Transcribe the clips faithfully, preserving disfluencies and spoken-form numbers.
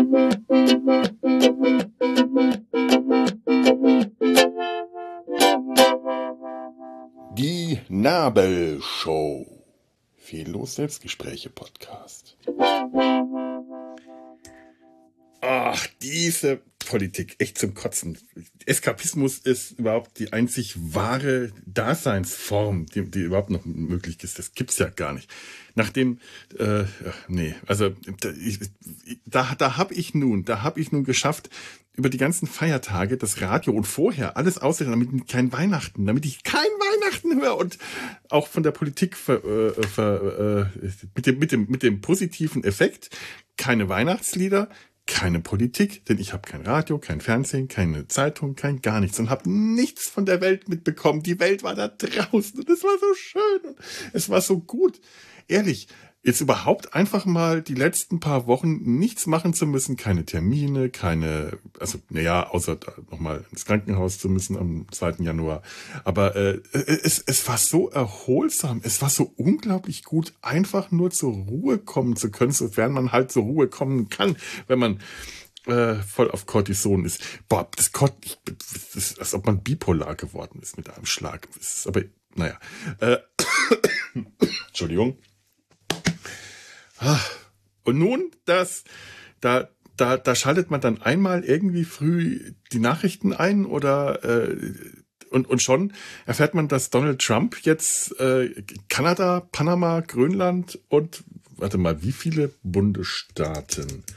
Die Nabelshow. Fehllos Selbstgespräche-Podcast. Ach, diese Politik, echt zum Kotzen. Eskapismus ist überhaupt die einzig wahre Daseinsform, die, die überhaupt noch möglich ist. Das gibt's ja gar nicht. Nachdem, äh, nee, also da, ich, da, da habe ich nun, da habe ich nun geschafft, über die ganzen Feiertage das Radio und vorher alles auszurichten, damit ich kein Weihnachten, damit ich kein Weihnachten höre und auch von der Politik ver, äh, ver, äh, mit dem mit dem mit dem positiven Effekt keine Weihnachtslieder. Keine Politik, denn ich habe kein Radio, kein Fernsehen, keine Zeitung, kein gar nichts und habe nichts von der Welt mitbekommen. Die Welt war da draußen und es war so schön und es war so gut. Ehrlich, jetzt überhaupt einfach mal die letzten paar Wochen nichts machen zu müssen, keine Termine, keine, also naja, außer nochmal ins Krankenhaus zu müssen am zweiten Januar. Aber äh, es, es war so erholsam, es war so unglaublich gut, einfach nur zur Ruhe kommen zu können, sofern man halt zur Ruhe kommen kann, wenn man äh, voll auf Cortison ist. Boah, das, ich, das ist, als ob man bipolar geworden ist mit einem Schlag. Das ist aber, naja. Äh, Entschuldigung. Und nun, das, da, da, da schaltet man dann einmal irgendwie früh die Nachrichten ein oder äh, und, und schon erfährt man, dass Donald Trump jetzt äh, Kanada, Panama, Grönland und warte mal, wie viele Bundesstaaten?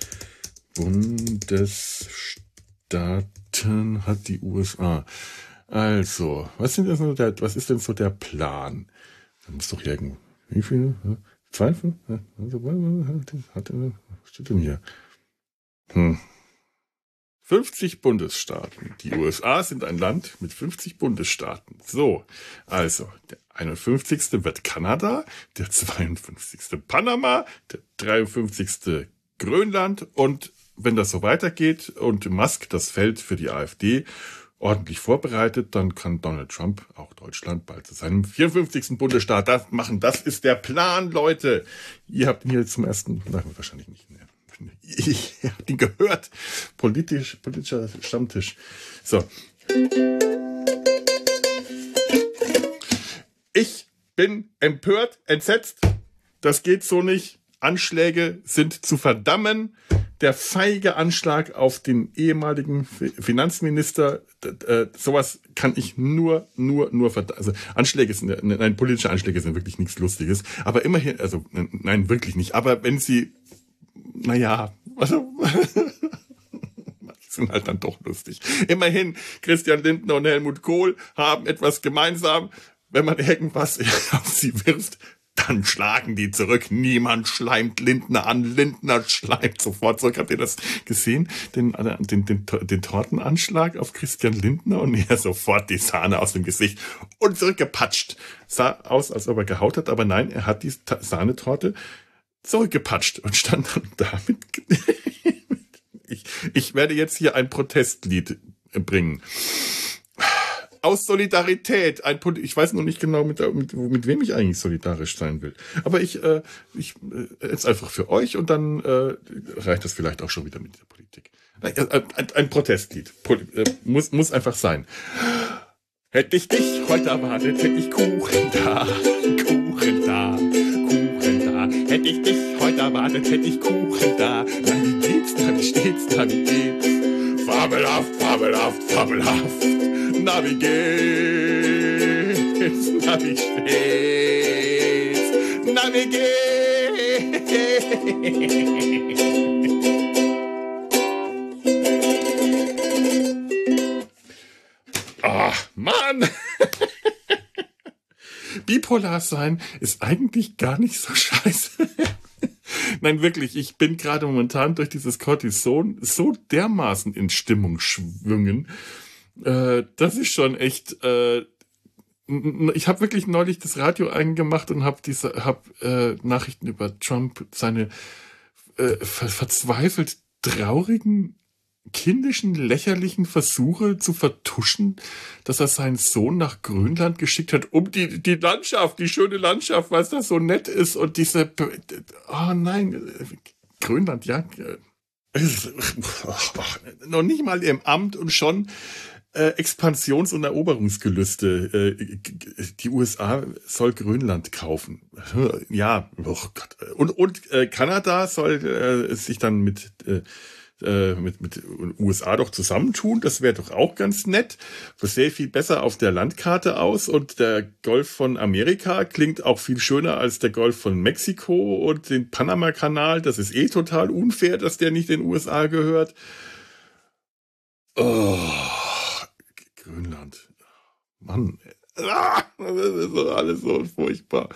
Bundesstaaten hat die U S A. Also, was sind denn so der, was ist denn so der Plan? Da muss doch irgendwo, wie viele? Zweifel? Was steht denn hier? Hm. fünfzig Bundesstaaten. Die U S A sind ein Land mit fünfzig Bundesstaaten. So, also der einundfünfzigste wird Kanada, der zweiundfünfzigste Panama, der dreiundfünfzigste Grönland und wenn das so weitergeht und Musk das Feld für die AfD ordentlich vorbereitet, dann kann Donald Trump auch Deutschland bald zu seinem vierundfünfzigsten Bundesstaat das machen. Das ist der Plan, Leute. Ihr habt ihn hier zum ersten, nein, wahrscheinlich nicht mehr. Ich habt ihn gehört. Politisch, politischer Stammtisch. So. Ich bin empört, entsetzt. Das geht so nicht. Anschläge sind zu verdammen. Der feige Anschlag auf den ehemaligen Finanzminister, äh, sowas kann ich nur, nur, nur verdammen. Also Anschläge sind, nein, politische Anschläge sind wirklich nichts Lustiges. Aber immerhin, also nein, wirklich nicht. Aber wenn sie, naja, also sind halt dann doch lustig. Immerhin, Christian Lindner und Helmut Kohl haben etwas gemeinsam. Wenn man irgendwas auf sie wirft, dann schlagen die zurück. Niemand schleimt Lindner an. Lindner schleimt sofort zurück. Habt ihr das gesehen? Den, den, den, den Tortenanschlag auf Christian Lindner und er sofort die Sahne aus dem Gesicht und zurückgepatscht. Sah aus, als ob er gehaut hat, aber nein, er hat die Sahnetorte zurückgepatscht und stand dann damit. ich, ich werde jetzt hier ein Protestlied bringen. Aus Solidarität, ein Pol- ich weiß noch nicht genau, mit, mit, mit wem ich eigentlich solidarisch sein will. Aber ich, äh, ich äh, jetzt einfach für euch und dann äh, reicht das vielleicht auch schon wieder mit der Politik. Ein, ein, ein Protestlied. Pol- äh, muss, muss einfach sein. Hätte ich dich heute erwartet, hätte ich Kuchen da, Kuchen da, Kuchen da. Hätte ich dich heute erwartet, hätte ich Kuchen da. Na, wie geht's, na, wie steht's, na, wie geht's? Fabelhaft, fabelhaft, fabelhaft. Na, wie geht's? Na, wie steht's? Na, wie geht's? Ach, Mann! Bipolar sein ist eigentlich gar nicht so scheiße. Nein, wirklich, ich bin gerade momentan durch dieses Cortison so dermaßen in Stimmung schwingen. Äh, das ist schon echt. Äh, ich habe wirklich neulich das Radio eingemacht und habe diese, hab, äh, Nachrichten über Trump, seine äh, ver verzweifelt traurigen, kindischen, lächerlichen Versuche zu vertuschen, dass er seinen Sohn nach Grönland geschickt hat, um die die Landschaft, die schöne Landschaft, weil es da so nett ist und diese. Oh nein, Grönland, ja. Noch nicht mal im Amt und schon äh, Expansions- und Eroberungsgelüste. Äh, die U S A soll Grönland kaufen. Ja, oh Gott. Und, und äh, Kanada soll äh, sich dann mit äh, mit mit U S A doch zusammentun. Das wäre doch auch ganz nett. Das sähe viel besser auf der Landkarte aus. Und der Golf von Amerika klingt auch viel schöner als der Golf von Mexiko und den Panama-Kanal. Das ist eh total unfair, dass der nicht den U S A gehört. Oh, Grönland. Mann. Ah, das ist doch alles so furchtbar.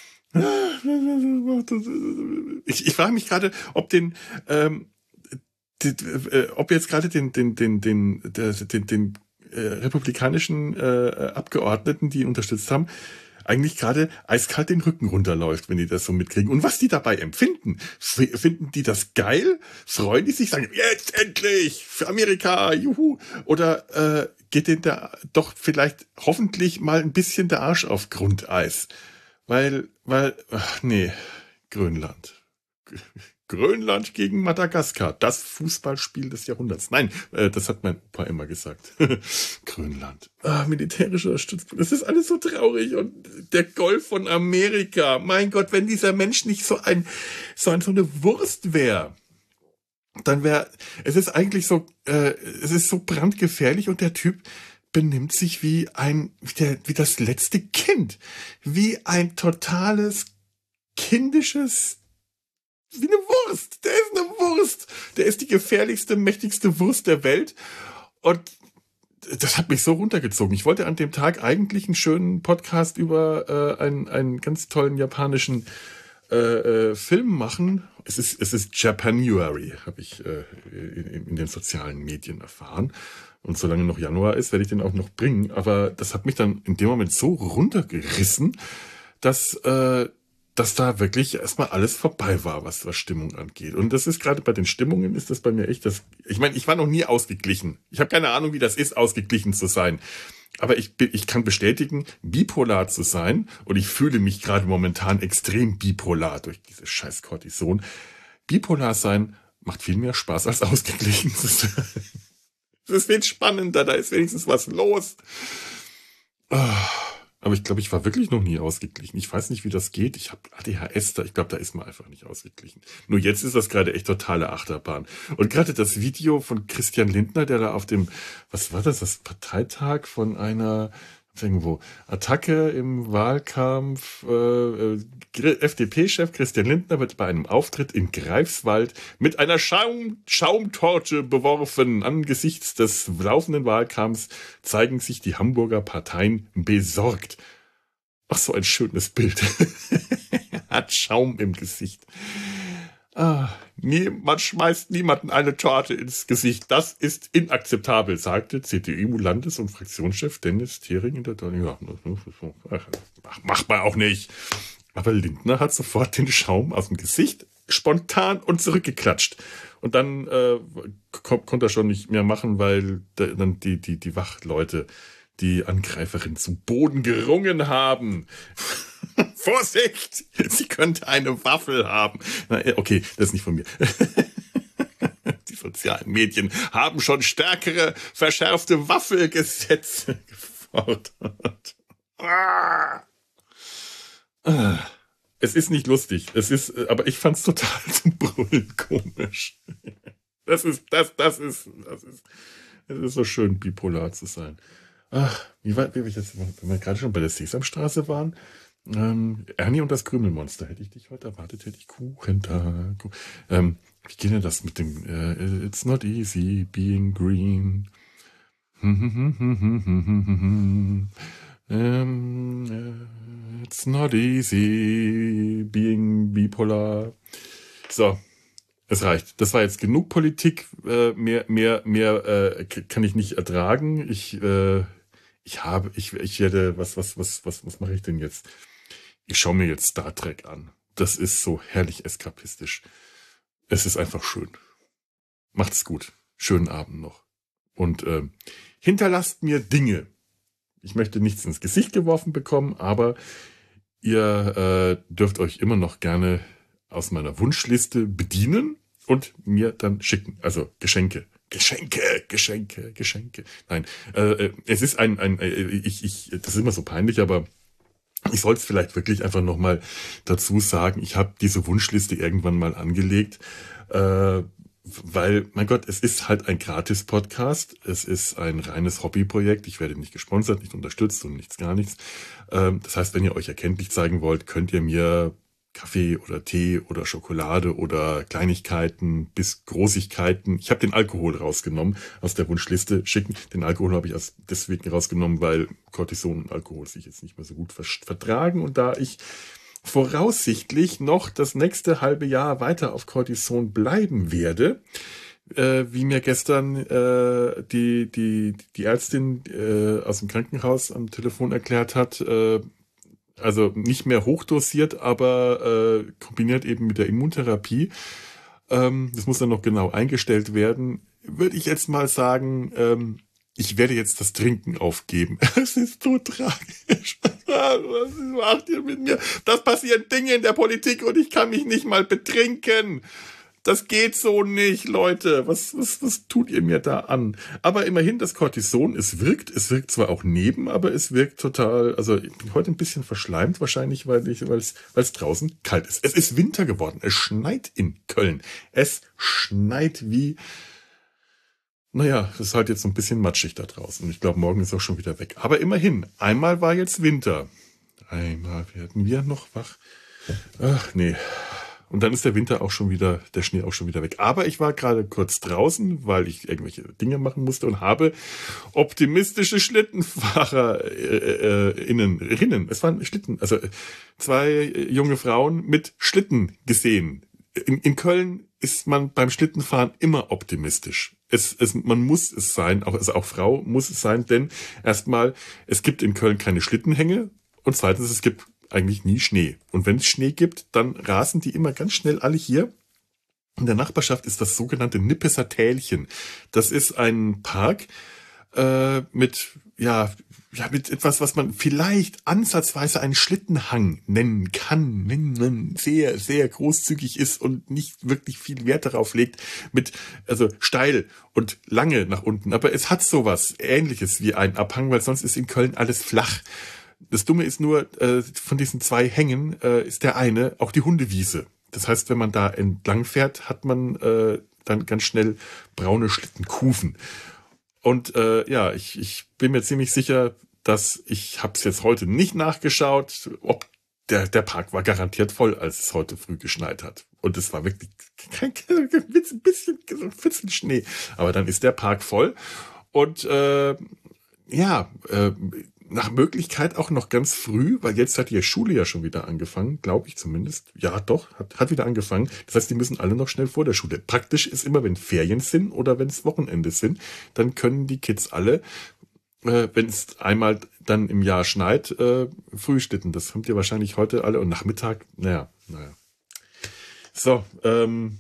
Ich, ich frage mich gerade, ob den ähm, Die, äh, ob jetzt gerade den den den den den, den, den äh, republikanischen äh, Abgeordneten, die ihn unterstützt haben, eigentlich gerade eiskalt den Rücken runterläuft, wenn die das so mitkriegen. Und was die dabei empfinden, F- finden die das geil? Freuen die sich, sagen, jetzt endlich für Amerika, juhu! Oder äh, geht denen da doch vielleicht hoffentlich mal ein bisschen der Arsch auf Grundeis? Weil, weil, ach nee, Grönland. Grönland gegen Madagaskar, das Fußballspiel des Jahrhunderts. Nein, äh, das hat mein Opa immer gesagt. Grönland. Ah, militärischer Stützpunkt. Das ist alles so traurig. Und der Golf von Amerika. Mein Gott, wenn dieser Mensch nicht so ein, so ein, so eine Wurst wäre, dann wäre, es ist eigentlich so, äh, es ist so brandgefährlich und der Typ benimmt sich wie ein, wie, der, wie das letzte Kind. Wie ein totales, kindisches, wie eine Wurst. Der ist eine Wurst. Der ist die gefährlichste, mächtigste Wurst der Welt. Und das hat mich so runtergezogen. Ich wollte an dem Tag eigentlich einen schönen Podcast über äh, einen, einen ganz tollen japanischen äh, äh, Film machen. Es ist, es ist Japanuary, habe ich äh, in, in den sozialen Medien erfahren. Und solange noch Januar ist, werde ich den auch noch bringen. Aber das hat mich dann in dem Moment so runtergerissen, dass äh, dass da wirklich erstmal alles vorbei war, was was Stimmung angeht. Und das ist gerade bei den Stimmungen, ist das bei mir echt das. Ich meine, ich war noch nie ausgeglichen. Ich habe keine Ahnung, wie das ist, ausgeglichen zu sein. Aber ich bin, ich kann bestätigen, bipolar zu sein. Und ich fühle mich gerade momentan extrem bipolar durch dieses scheiß Cortison. Bipolar sein macht viel mehr Spaß, als ausgeglichen zu sein. Es ist viel spannender, da ist wenigstens was los. Ah. Aber ich glaube, ich war wirklich noch nie ausgeglichen. Ich weiß nicht, wie das geht. Ich habe A D H S da. Ich glaube, da ist man einfach nicht ausgeglichen. Nur jetzt ist das gerade echt totale Achterbahn. Und gerade das Video von Christian Lindner, der da auf dem, was war das, das Parteitag von einer, irgendwo, Attacke im Wahlkampf, äh, F D P-Chef Christian Lindner wird bei einem Auftritt in Greifswald mit einer Schaum, Schaumtorte beworfen. Angesichts des laufenden Wahlkampfs zeigen sich die Hamburger Parteien besorgt. Ach, so ein schönes Bild. Hat Schaum im Gesicht. Ah, nie, man schmeißt niemanden eine Torte ins Gesicht. Das ist inakzeptabel, sagte C D U-Landes- und Fraktionschef Dennis Thering in der ja, macht man auch nicht. Aber Lindner hat sofort den Schaum aus dem Gesicht spontan und zurückgeklatscht. Und dann äh, kon konnte er schon nicht mehr machen, weil da, dann die, die, die Wachleute die Angreiferin zu Boden gerungen haben. Vorsicht! Sie könnte eine Waffel haben. Na, okay, das ist nicht von mir. Die sozialen Medien haben schon stärkere, verschärfte Waffelgesetze gefordert. Ah. Es ist nicht lustig. Es ist, aber ich fand's total zum Brüllen komisch. Das ist, das, das ist, das ist, es ist so schön, bipolar zu sein. Ach, wie war, wie ich jetzt, wenn wir gerade schon bei der Sesamstraße waren, ähm, Ernie und das Krümelmonster, hätte ich dich heute erwartet, hätte ich Kuchen da. Kuchen. Ähm, wie geht denn das mit dem, äh, it's not easy being green. ähm, äh, it's not easy being bipolar. So. Es reicht. Das war jetzt genug Politik. Äh, mehr, mehr, mehr äh, kann ich nicht ertragen. Ich, äh, ich habe, ich, ich werde, was, was, was, was, was mache ich denn jetzt? Ich schaue mir jetzt Star Trek an. Das ist so herrlich eskapistisch. Es ist einfach schön. Macht's gut. Schönen Abend noch. Und äh, hinterlasst mir Dinge. Ich möchte nichts ins Gesicht geworfen bekommen, aber ihr äh, dürft euch immer noch gerne aus meiner Wunschliste bedienen und mir dann schicken. Also Geschenke. Geschenke, Geschenke, Geschenke. Nein, äh, es ist ein, ein, ich, ich, das ist immer so peinlich, aber ich sollte es vielleicht wirklich einfach nochmal dazu sagen. Ich habe diese Wunschliste irgendwann mal angelegt, äh, weil, mein Gott, es ist halt ein Gratis-Podcast. Es ist ein reines Hobbyprojekt. Ich werde nicht gesponsert, nicht unterstützt und nichts, gar nichts. Ähm, das heißt, wenn ihr euch erkenntlich zeigen wollt, könnt ihr mir Kaffee oder Tee oder Schokolade oder Kleinigkeiten bis Großigkeiten. Ich habe den Alkohol rausgenommen aus der Wunschliste schicken. Den Alkohol habe ich erst deswegen rausgenommen, weil Cortison und Alkohol sich jetzt nicht mehr so gut vertragen. Und da ich voraussichtlich noch das nächste halbe Jahr weiter auf Cortison bleiben werde, äh, wie mir gestern äh, die, die, die Ärztin äh, aus dem Krankenhaus am Telefon erklärt hat, äh, also nicht mehr hochdosiert, aber äh, kombiniert eben mit der Immuntherapie. Ähm, das muss dann noch genau eingestellt werden. Würde ich jetzt mal sagen, ähm, ich werde jetzt das Trinken aufgeben. Es ist so tragisch. Was macht ihr mit mir? Das passieren Dinge in der Politik und ich kann mich nicht mal betrinken. Das geht so nicht, Leute. Was, was, was tut ihr mir da an? Aber immerhin, das Cortison, es wirkt. Es wirkt zwar auch neben, aber es wirkt total, also ich bin heute ein bisschen verschleimt wahrscheinlich, weil ich, weil es, weil es draußen kalt ist. Es ist Winter geworden. Es schneit in Köln. Es schneit wie, naja, es ist halt jetzt so ein bisschen matschig da draußen. Ich glaube, morgen ist auch schon wieder weg. Aber immerhin, einmal war jetzt Winter. Einmal werden wir noch wach. Ach, nee. Und dann ist der Winter auch schon wieder, der Schnee auch schon wieder weg. Aber ich war gerade kurz draußen, weil ich irgendwelche Dinge machen musste und habe optimistische Schlittenfahrer äh, äh, innen, Rinnen, es waren Schlitten, also zwei junge Frauen mit Schlitten gesehen. In, in Köln ist man beim Schlittenfahren immer optimistisch. Es, es, man muss es sein, auch, also auch Frau muss es sein, denn erstmal, es gibt in Köln keine Schlittenhänge und zweitens, es gibt eigentlich nie Schnee. Und wenn es Schnee gibt, dann rasen die immer ganz schnell alle hier. In der Nachbarschaft ist das sogenannte Nippeser Tälchen. Das ist ein Park äh, mit, ja, ja, mit etwas, was man vielleicht ansatzweise einen Schlittenhang nennen kann, wenn man sehr, sehr großzügig ist und nicht wirklich viel Wert darauf legt, mit, also steil und lange nach unten. Aber es hat sowas Ähnliches wie ein Abhang, weil sonst ist in Köln alles flach. Das Dumme ist nur, äh, von diesen zwei Hängen äh, ist der eine auch die Hundewiese. Das heißt, wenn man da entlang fährt, hat man äh, dann ganz schnell braune Schlittenkufen. Und äh, ja, ich, ich bin mir ziemlich sicher, dass ich habe es jetzt heute nicht nachgeschaut, ob der der Park war garantiert voll, als es heute früh geschneit hat. Und es war wirklich kein, kein ein bisschen, ein bisschen Schnee. Aber dann ist der Park voll. Und äh, ja, äh, nach Möglichkeit auch noch ganz früh, weil jetzt hat die Schule ja schon wieder angefangen, glaube ich zumindest. Ja, doch, hat, hat wieder angefangen. Das heißt, die müssen alle noch schnell vor der Schule. Praktisch ist immer, wenn Ferien sind oder wenn es Wochenende sind, dann können die Kids alle, äh, wenn es einmal dann im Jahr schneit, äh, Frühschlitten. Das habt ihr wahrscheinlich heute alle und Nachmittag, naja, naja. So, ähm,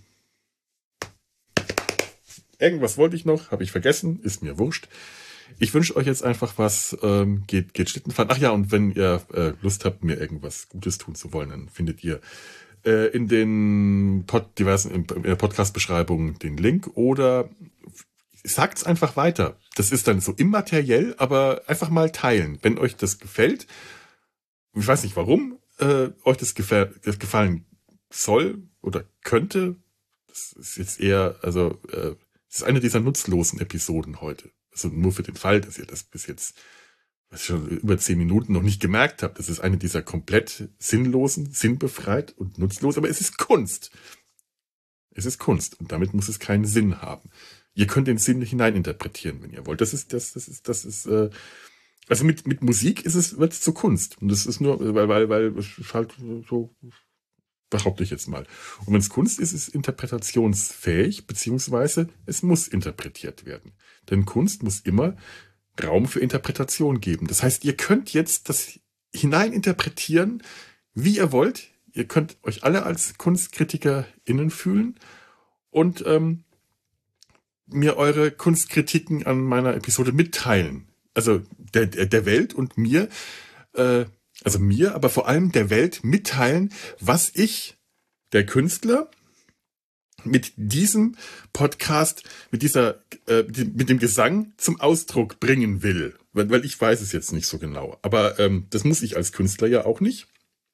irgendwas wollte ich noch, habe ich vergessen, ist mir wurscht. Ich wünsche euch jetzt einfach was, ähm, geht, geht Schlitten fahren. Ach ja, und wenn ihr äh, Lust habt, mir irgendwas Gutes tun zu wollen, dann findet ihr äh, in den Pod diversen in der Podcast-Beschreibung den Link oder sagt's einfach weiter. Das ist dann so immateriell, aber einfach mal teilen. Wenn euch das gefällt, ich weiß nicht warum, äh, euch das, gefä- das gefallen soll oder könnte, das ist jetzt eher, also äh, das ist eine dieser nutzlosen Episoden heute. Also nur für den Fall, dass ihr das bis jetzt was schon über zehn Minuten noch nicht gemerkt habt. Das ist eine dieser komplett sinnlosen, sinnbefreit und nutzlos. Aber es ist Kunst. Es ist Kunst und damit muss es keinen Sinn haben. Ihr könnt den Sinn hineininterpretieren, wenn ihr wollt. Das ist, das, das ist, das ist. Äh, also mit mit Musik ist es wird es zur Kunst und das ist nur, weil weil weil es ist halt so. Behaupte ich jetzt mal. Und wenn es Kunst ist, ist es interpretationsfähig, beziehungsweise es muss interpretiert werden. Denn Kunst muss immer Raum für Interpretation geben. Das heißt, ihr könnt jetzt das hineininterpretieren, wie ihr wollt. Ihr könnt euch alle als KunstkritikerInnen fühlen und ähm, mir eure Kunstkritiken an meiner Episode mitteilen. Also der, der, der Welt und mir äh, Also mir, aber vor allem der Welt mitteilen, was ich, der Künstler, mit diesem Podcast, mit dieser, äh, mit dem Gesang zum Ausdruck bringen will. Weil, weil ich weiß es jetzt nicht so genau. Aber ähm, das muss ich als Künstler ja auch nicht.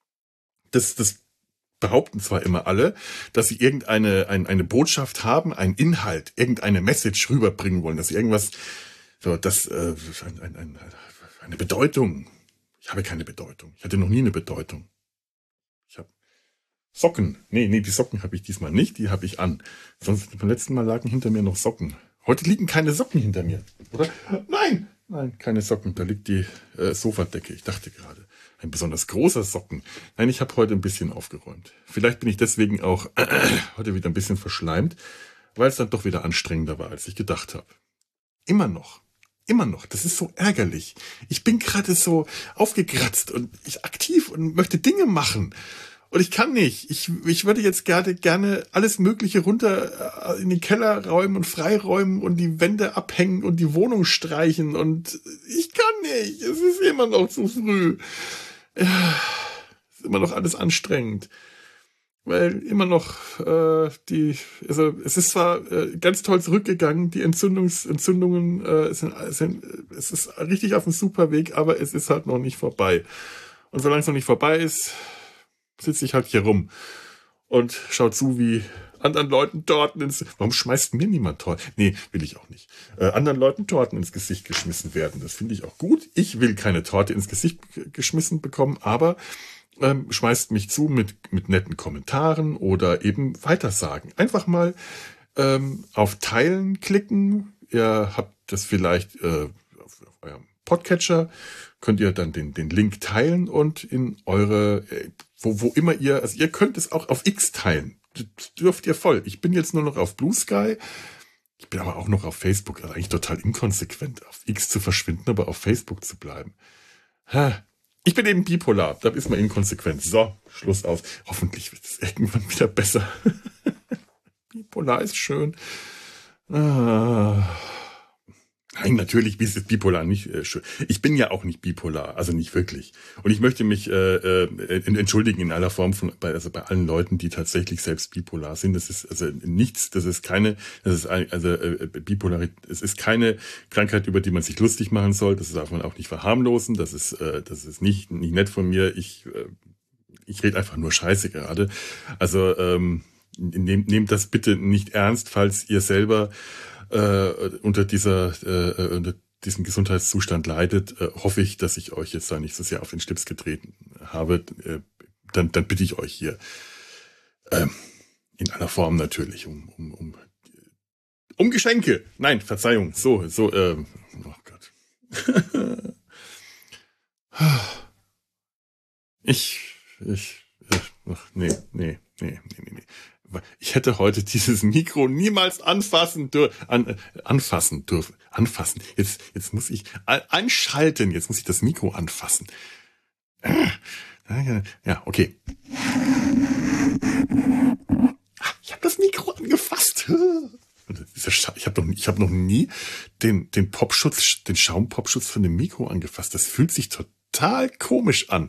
Das, das behaupten zwar immer alle, dass sie irgendeine ein, eine Botschaft haben, einen Inhalt, irgendeine Message rüberbringen wollen, dass sie irgendwas, so, das, äh, ein, ein, ein, eine Bedeutung. Ich habe keine Bedeutung. Ich hatte noch nie eine Bedeutung. Ich habe Socken. Nee, nee, die Socken habe ich diesmal nicht, die habe ich an. Sonst beim letzten Mal lagen hinter mir noch Socken. Heute liegen keine Socken hinter mir, oder? Nein, nein, keine Socken. Da liegt die äh, Sofadecke. Ich dachte gerade, ein besonders großer Socken. Nein, ich habe heute ein bisschen aufgeräumt. Vielleicht bin ich deswegen auch äh, heute wieder ein bisschen verschleimt, weil es dann doch wieder anstrengender war, als ich gedacht habe. Immer noch. Immer noch. Das ist so ärgerlich. Ich bin gerade so aufgekratzt und ich aktiv und möchte Dinge machen. Und ich kann nicht. Ich, ich würde jetzt gerne, gerne alles Mögliche runter in den Keller räumen und freiräumen und die Wände abhängen und die Wohnung streichen. Und ich kann nicht. Es ist immer noch zu früh. Ja, es ist immer noch alles anstrengend. Weil immer noch äh, die, also es ist zwar äh, ganz toll zurückgegangen, die Entzündungs, Entzündungen äh, sind, sind, es ist richtig auf dem Superweg, aber es ist halt noch nicht vorbei. Und solange es noch nicht vorbei ist, sitze ich halt hier rum und schau zu, wie anderen Leuten Torten ins... Warum schmeißt mir niemand Torten? Nee, will ich auch nicht. Äh, anderen Leuten Torten ins Gesicht geschmissen werden. Das finde ich auch gut. Ich will keine Torte ins Gesicht geschmissen bekommen, aber ähm, schmeißt mich zu mit, mit netten Kommentaren oder eben weitersagen. Einfach mal ähm, auf Teilen klicken. Ihr habt das vielleicht äh, auf, auf eurem Podcatcher, könnt ihr dann den, den Link teilen und in eure... Äh, Wo, wo immer ihr, also ihr könnt es auch auf X teilen. Das dürft ihr voll. Ich bin jetzt nur noch auf Blue Sky. Ich bin aber auch noch auf Facebook. Also eigentlich total inkonsequent, auf X zu verschwinden, aber auf Facebook zu bleiben. Ich bin eben bipolar. Da ist man inkonsequent. So, Schluss aus. Hoffentlich wird es irgendwann wieder besser. Bipolar ist schön. Ah. Nein, natürlich ist bipolar nicht äh, schön. Ich bin ja auch nicht bipolar, also nicht wirklich. Und ich möchte mich äh, äh, entschuldigen in aller Form von, bei, also bei allen Leuten, die tatsächlich selbst bipolar sind. Das ist also nichts, das ist keine, das ist ein, also äh, Bipolarität, es ist keine Krankheit, über die man sich lustig machen soll. Das darf man auch nicht verharmlosen. Das ist, äh, das ist nicht nicht nett von mir. Ich äh, ich rede einfach nur Scheiße gerade. Also ähm, nehmt nehmt das bitte nicht ernst, falls ihr selber Äh, unter dieser äh, unter diesem Gesundheitszustand leidet, äh, hoffe ich, dass ich euch jetzt da nicht so sehr auf den Schlips getreten habe. Äh, dann, dann bitte ich euch hier äh, in aller Form natürlich um um um um Geschenke. Nein, Verzeihung. So so. Äh, oh Gott. ich ich ach, nee nee nee nee nee. Ich hätte heute dieses Mikro niemals anfassen dürfen. An, anfassen dürfen. Anfassen. Jetzt, jetzt muss ich anschalten. Jetzt muss ich das Mikro anfassen. Ja, okay. Ich habe das Mikro angefasst. Ich habe noch, ich hab noch nie den, den Popschutz, den Schaumpopschutz von dem Mikro angefasst. Das fühlt sich total komisch an.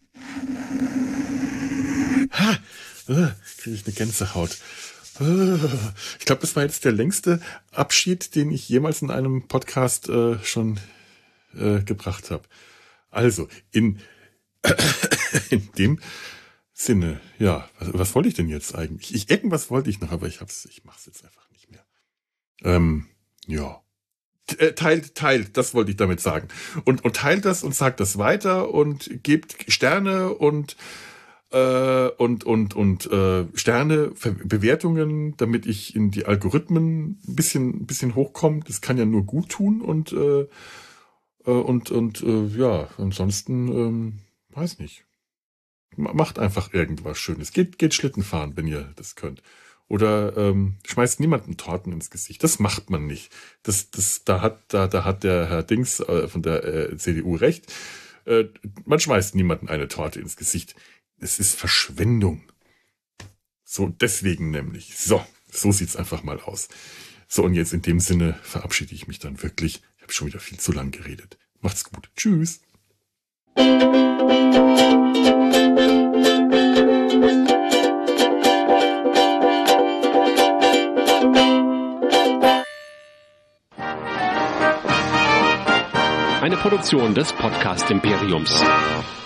Ha. Kriege ich eine Gänsehaut. Ich glaube, das war jetzt der längste Abschied, den ich jemals in einem Podcast äh, schon äh, gebracht habe. Also, in, in dem Sinne, ja, was, was wollte ich denn jetzt eigentlich? Ich, irgendwas wollte ich noch, aber ich hab's, ich mach's jetzt einfach nicht mehr. Ähm, ja. Teilt, teilt, das wollte ich damit sagen. Und, und teilt das und sagt das weiter und gebt Sterne und und und und äh, Sterne, Bewertungen, damit ich in die Algorithmen ein bisschen ein bisschen hochkomme. Das kann ja nur gut tun und äh, und und äh, ja, ansonsten ähm, weiß nicht. Macht einfach irgendwas Schönes. Geht geht Schlitten fahren, wenn ihr das könnt. Oder ähm, schmeißt niemanden Torten ins Gesicht. Das macht man nicht. Das das da hat da da hat der Herr Dings äh, von der äh, C D U recht. Äh, man schmeißt niemanden eine Torte ins Gesicht. Es ist Verschwendung. So, deswegen nämlich. So, so sieht's einfach mal aus. So, und jetzt in dem Sinne verabschiede ich mich dann wirklich. Ich habe schon wieder viel zu lang geredet. Macht's gut. Tschüss. Eine Produktion des Podcast Imperiums.